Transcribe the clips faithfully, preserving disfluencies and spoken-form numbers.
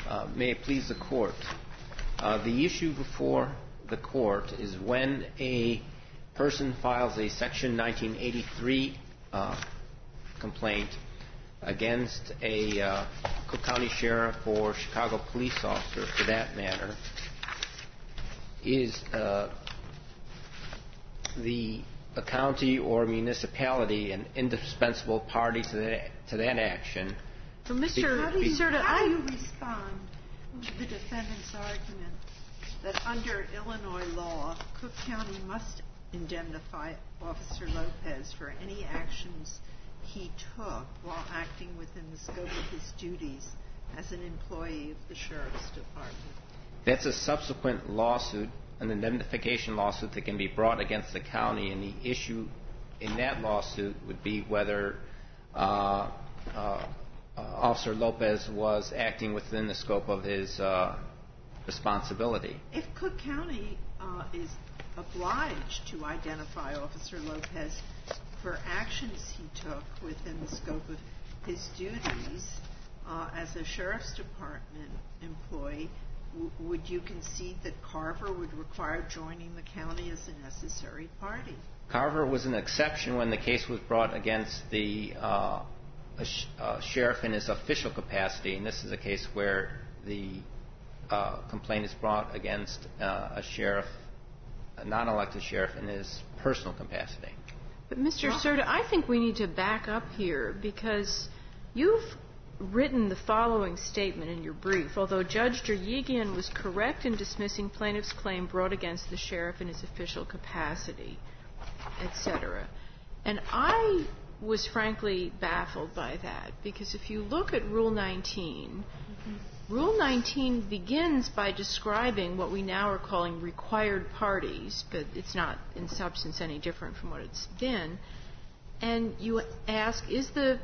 Uh, may it please the Court. Uh, the issue before the Court is when a person files a Section nineteen eighty-three uh, complaint against a uh, Cook County Sheriff or Chicago police officer, for that matter, is uh, the a county or municipality an indispensable party to that, to that action. So, Mister How do you, Serta, how I, do you respond to the defendant's argument that under Illinois law, Cook County must indemnify Officer Lopez for any actions he took while acting within the scope of his duties as an employee of the Sheriff's Department? That's a subsequent lawsuit, an indemnification lawsuit that can be brought against the county, and the issue in that lawsuit would be whether uh, uh, uh, Officer Lopez was acting within the scope of his uh, responsibility. If Cook County uh, is obliged to identify Officer Lopez for actions he took within the scope of his duties uh, as a Sheriff's Department employee, w- would you concede that Carver would require joining the county as a necessary party? Carver was an exception when the case was brought against the uh, a sh- uh, sheriff in his official capacity, and this is a case where the uh, complaint is brought against uh, a sheriff, a non-elected sheriff, in his personal capacity. but Mister Serta, I think we need to back up here because you've written the following statement in your brief. Although Judge Deryegian was correct in dismissing plaintiff's claim brought against the sheriff in his official capacity, et cetera. And I was frankly baffled by that because if you look at Rule nineteen, mm-hmm. Rule nineteen begins by describing what we now are calling required parties, but it's not in substance any different from what it's been. And you ask, is the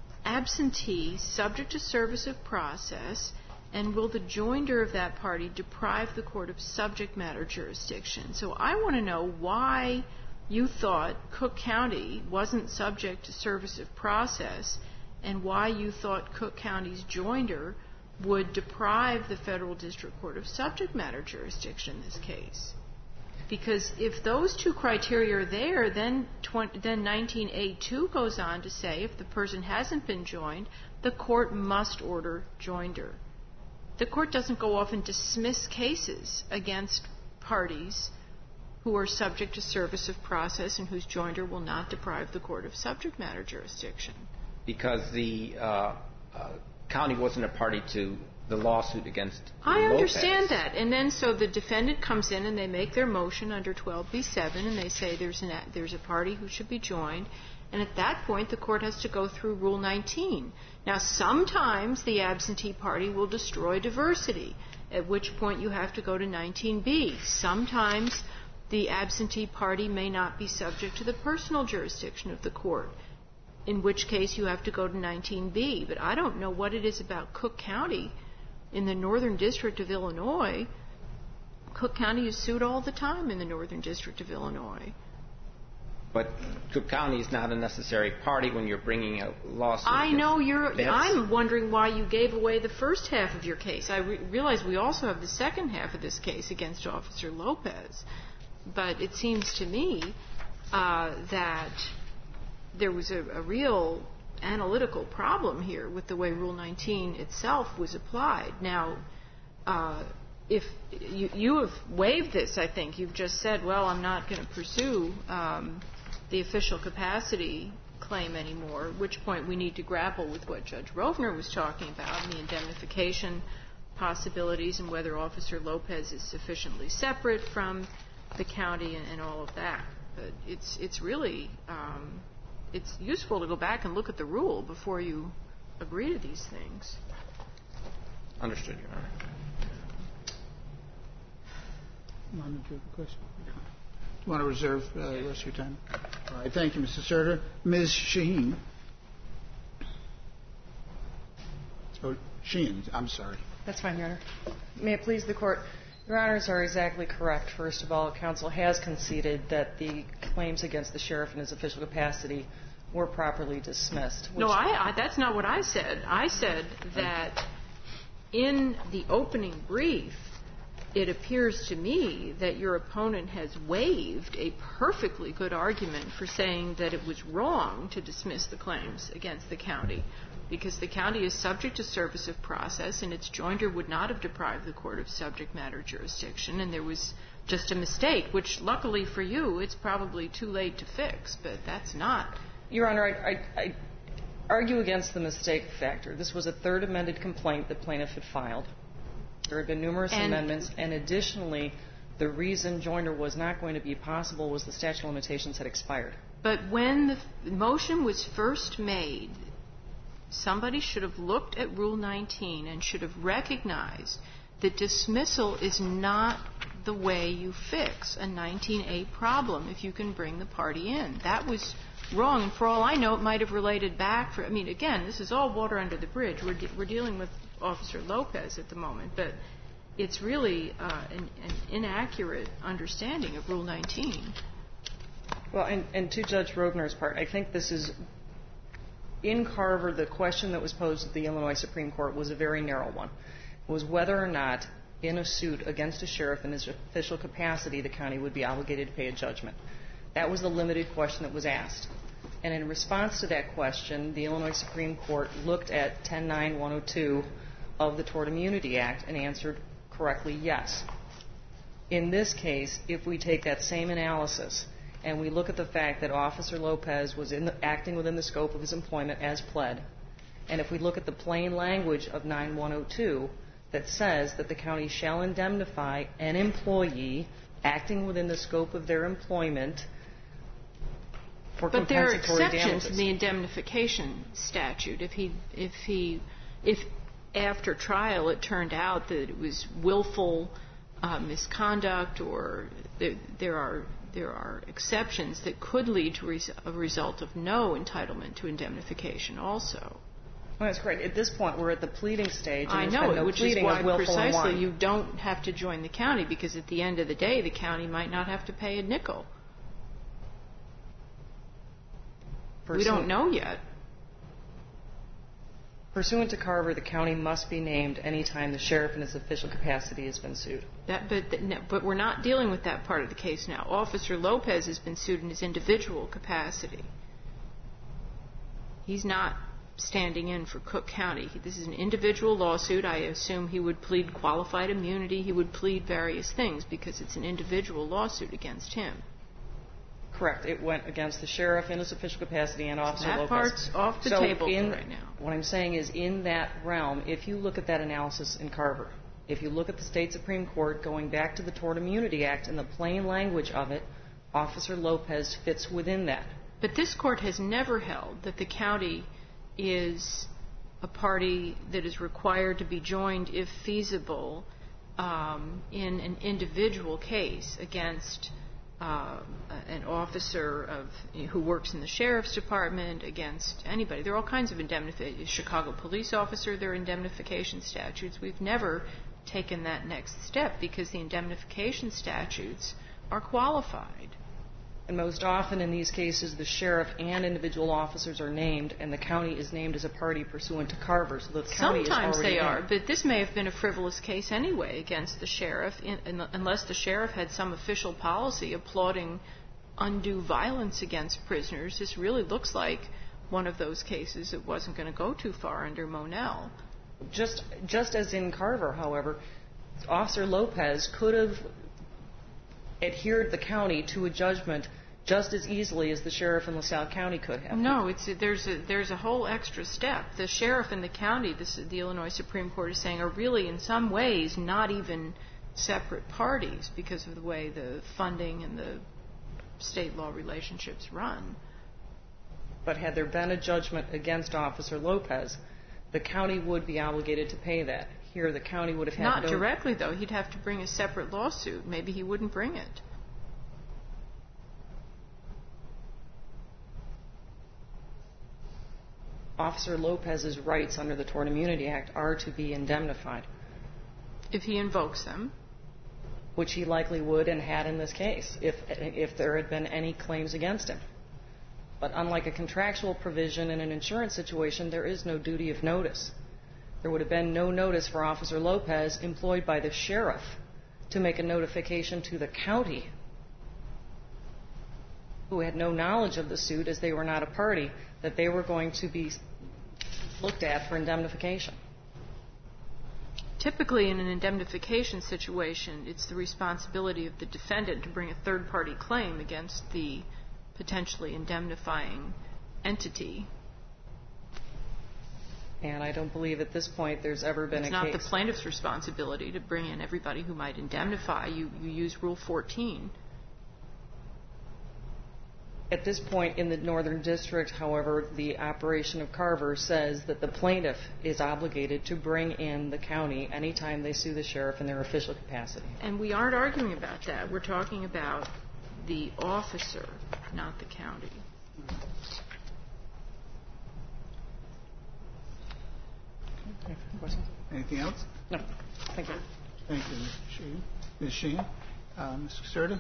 absentee subject to service of process, and will the joinder of that party deprive the court of subject matter jurisdiction? So I want to know why you thought Cook County wasn't subject to service of process and why you thought Cook County's joinder would deprive the federal district court of subject matter jurisdiction in this case. Because if those two criteria are there, then twenty, then nineteen A two goes on to say if the person hasn't been joined, the court must order joinder. The court doesn't go off and dismiss cases against parties who are subject to service of process and whose joinder will not deprive the court of subject matter jurisdiction. Because the uh, uh, county wasn't a party to the lawsuit against I Lopez. understand that. And then so the defendant comes in and they make their motion under twelve B seven and they say there's an there's a party who should be joined. And at that point, the court has to go through Rule nineteen. Now, sometimes the absentee party will destroy diversity, at which point you have to go to nineteen B. Sometimes the absentee party may not be subject to the personal jurisdiction of the court, in which case you have to go to nineteen B. But I don't know what it is about Cook County in the Northern District of Illinois. Cook County is sued all the time in the Northern District of Illinois. But Cook County is not a necessary party when you're bringing a lawsuit. I know you're. That's, I'm wondering why you gave away the first half of your case. I re- realize we also have the second half of this case against Officer Lopez. But it seems to me uh, that there was a, a real analytical problem here with the way Rule nineteen itself was applied. Now, uh, if you, you have waived this, I think. You've just said, well, I'm not going to pursue um, the official capacity claim anymore, at which point we need to grapple with what Judge Rovner was talking about, and the indemnification possibilities and whether Officer Lopez is sufficiently separate from the county and, and all of that. But it's it's really um, it's useful to go back and look at the rule before you agree to these things. Understood, Your Honor. Want to question? You want to reserve uh, the rest of your time? All right. Thank you, Mister Serta. Miz Shaheen. Oh, Sheen. I'm sorry. That's fine, Your Honor. May it please the Court. Your Honors are exactly correct. First of all, counsel has conceded that the claims against the sheriff in his official capacity were properly dismissed. No, I, I, that's not what I said. I said that in the opening brief, it appears to me that your opponent has waived a perfectly good argument for saying that it was wrong to dismiss the claims against the county, because the county is subject to service of process, and its joinder would not have deprived the court of subject matter jurisdiction, and there was just a mistake, which luckily for you, it's probably too late to fix, but that's not. Your Honor, I, I, I argue against the mistake factor. This was a third amended complaint the plaintiff had filed. There had been numerous and amendments, and additionally, the reason joinder was not going to be possible was the statute of limitations had expired. But when the f- motion was first made, somebody should have looked at Rule nineteen and should have recognized that dismissal is not the way you fix a nineteen A problem if you can bring the party in. That was wrong, and for all I know, it might have related back for, I mean, again, this is all water under the bridge. We're, de- we're dealing with Officer Lopez at the moment, but it's really uh, an, an inaccurate understanding of Rule nineteen. Well, and, and to Judge Roedner's part, I think this is, in Carver, the question that was posed at the Illinois Supreme Court was a very narrow one. It was whether or not, in a suit against a sheriff in his official capacity, the county would be obligated to pay a judgment. That was the limited question that was asked. And in response to that question, the Illinois Supreme Court looked at ten nine one oh two of the Tort Immunity Act and answered correctly yes. In this case, if we take that same analysis and we look at the fact that Officer Lopez was in the, acting within the scope of his employment as pled, and if we look at the plain language of nine one oh two that says that the county shall indemnify an employee acting within the scope of their employment for but there are compensatory exceptions damages. in the indemnification statute. If he, if he, if after trial it turned out that it was willful uh, misconduct, or there, there are there are exceptions that could lead to res- a result of no entitlement to indemnification. Also, well, that's correct. At this point, we're at the pleading stage. And I there's know been it, no which is pleading why of willful precisely and you don't have to join the county, because at the end of the day, the county might not have to pay a nickel. Pursuant, we don't know yet. Pursuant to Carver, the county must be named any time the sheriff in his official capacity has been sued. That, but, no, but we're not dealing with that part of the case now. Officer Lopez has been sued in his individual capacity. He's not standing in for Cook County. This is an individual lawsuit. I assume he would plead qualified immunity. He would plead various things because it's an individual lawsuit against him. Correct. It went against the sheriff in his official capacity and Officer That Lopez. part's off the so table in, right now. What I'm saying is, in that realm, if you look at that analysis in Carver, if you look at the state Supreme Court going back to the Tort Immunity Act and the plain language of it, Officer Lopez fits within that. But this court has never held that the county is a party that is required to be joined, if feasible, um, in an individual case against uh, an officer of who works in the sheriff's department, against anybody. There are all kinds of indemnification. Chicago police officer, there are indemnification statutes. We've never taken that next step because the indemnification statutes are qualified. And most often in these cases, the sheriff and individual officers are named, and the county is named as a party pursuant to Carver. So the county is Sometimes already they named. are, but this may have been a frivolous case anyway against the sheriff, in, in, unless the sheriff had some official policy applauding undue violence against prisoners. This really looks like one of those cases that wasn't going to go too far under Monell. Just, just as in Carver, however, Officer Lopez could have adhered the county to a judgment just as easily as the sheriff in LaSalle County could have. No, it's there's a there's a whole extra step. The sheriff and the county, this, the Illinois Supreme Court is saying, are really in some ways not even separate parties because of the way the funding and the state law relationships run. But had there been a judgment against Officer Lopez, the county would be obligated to pay that. Here, the county would have had Not no... directly, though. He'd have to bring a separate lawsuit. Maybe he wouldn't bring it. Officer Lopez's rights under the Tort Immunity Act are to be indemnified. If he invokes them. Which he likely would and had in this case, if if there had been any claims against him. But unlike a contractual provision in an insurance situation, there is no duty of notice. there would have been no notice for Officer Lopez, employed by the sheriff, to make a notification to the county, who had no knowledge of the suit as they were not a party, that they were going to be looked at for indemnification. Typically, in an indemnification situation, it's the responsibility of the defendant to bring a third-party claim against the potentially indemnifying entity. And I don't believe at this point there's ever been it's a not case. The plaintiff's responsibility to bring in everybody who might indemnify. You, you use Rule fourteen. At this point in the Northern District, however, the operation of Carver says that the plaintiff is obligated to bring in the county anytime they sue the sheriff in their official capacity. And we aren't arguing about that. We're talking about the officer, not the county. Okay. Questions? Anything else? No. Thank you. Thank you, Mister Sheen. Miz Sheen. Uh, Mister Caserta?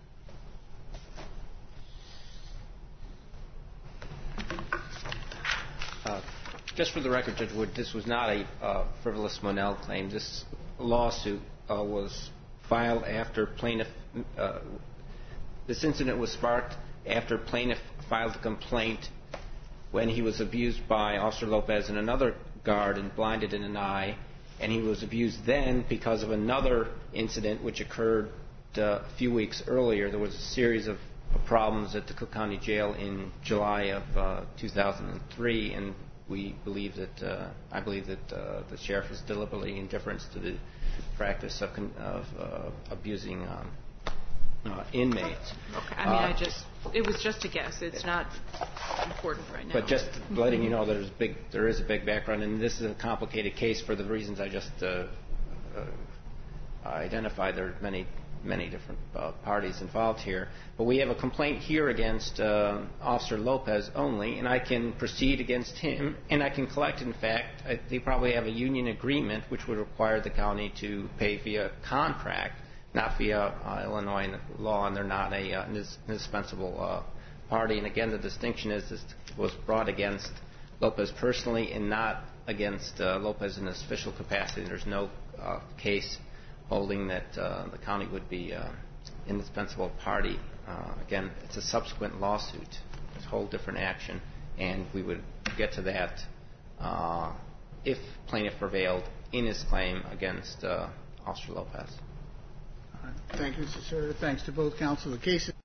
Uh, just for the record, Judge Wood, this was not a uh, frivolous Monell claim. This lawsuit uh, was filed after plaintiff. Uh, this incident was sparked after plaintiff filed a complaint when he was abused by Officer Lopez and another guard and blinded in an eye, and he was abused then because of another incident which occurred uh, a few weeks earlier. There was a series of problems at the Cook County Jail in July of uh, two thousand three, and we believe that uh, I believe that uh, the sheriff is deliberately indifferent to the practice of, of uh, abusing um, uh, inmates. Okay. I mean, uh, I just it was just a guess. It's not important right now. But just letting you know, there's big there is a big background, and this is a complicated case for the reasons I just uh, uh, identified. There are many. many different uh, parties involved here. But we have a complaint here against uh, Officer Lopez only, and I can proceed against him, and I can collect, in fact, I, they probably have a union agreement which would require the county to pay via contract, not via uh, Illinois law, and they're not a uh, indispensable uh, party. And again, the distinction is this was brought against Lopez personally and not against uh, Lopez in his official capacity. There's no uh, case holding that uh, the county would be uh, indispensable party. Uh, again, it's a subsequent lawsuit. It's a whole different action, and we would get to that uh, if plaintiff prevailed in his claim against uh, Officer Lopez. All right. Thank you, Mister Serta. Thanks to both counsel. The case